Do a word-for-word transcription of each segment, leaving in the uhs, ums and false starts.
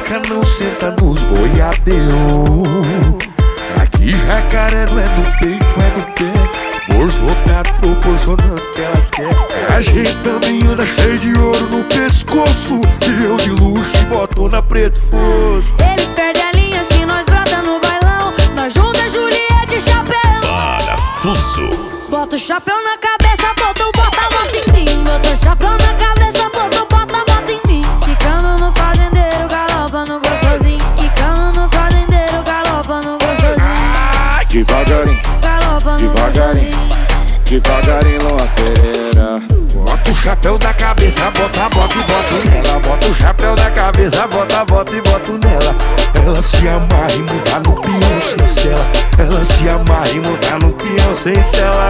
maloca não senta nos boiadeu. Aqui jacaré não é no peito, é no pé. Bolso lotado proporcionando que elas querem. A gente também anda cheio de ouro no pescoço. E eu de luxo e botona preto fosco. Eles perdem a linha se nós brota no bailão. Nós junta Juliette e chapéu. Parafuso. Bota o chapéu na cabeça, bota o bota, bota em mim. Bota o chapéu na cabeça, bota o bota, bota em mim. Quicando no fazendeiro, galopa no gostosinho. Quicando no fazendeiro, galopa no gostosinho. Devagarinho, Galopa no devagarinho, gostosinho. devagarinho, Lua Pereira. Bota o chapéu da cabeça, bota, bota e bota nela. Bota o chapéu da cabeça, bota, bota e bota nela. Ela se amarra e muda no peão sem cela. Ela se amarra e muda no peão sem cela.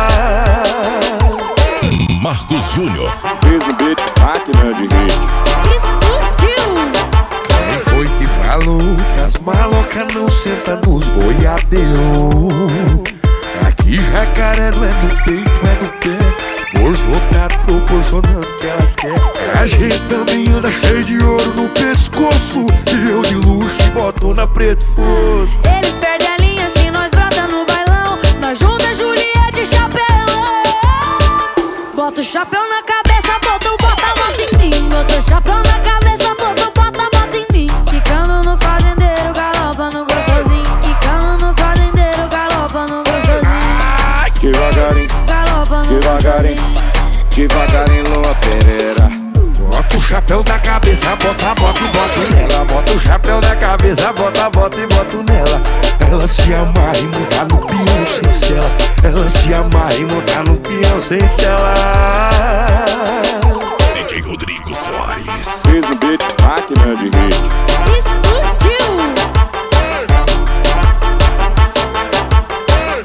Marcos Júnior. Fiz no beat, máquina de hit. Explodiu! Quem foi que falou que as malocas não sentam nos boiadeu? Aqui jacaré não é no peito, é no pé. Bolso lotado proporcionando que elas querem. A gente também anda cheio de ouro no pescoço. E eu de luxo e botona preto fosco. Eles perdem a linha se nós brota no bailão. Nós junta Juliette e chapéu. Bota o chapéu na cabeça, bota o bota, bota em mim. Bota o chapéu na cabeça, bota o bota, bota em mim. Quicando no fazendeiro, galopa no gostosinho. Quicando no fazendeiro, galopa no gostosinho. Devagarinho, Galopa no devagarinho, gostosinho. devagarinho, Lua Pereira. Bota o chapéu da cabeça, bota, bota e bota nela. Bota o chapéu da cabeça, bota, bota e bota nela. Ela se amarra e muda no peão sem cela. Ela se amarra e muda no peão sem cela. D J Rodrigo Soares. Fiz no beat, máquina de hit. Explodiu!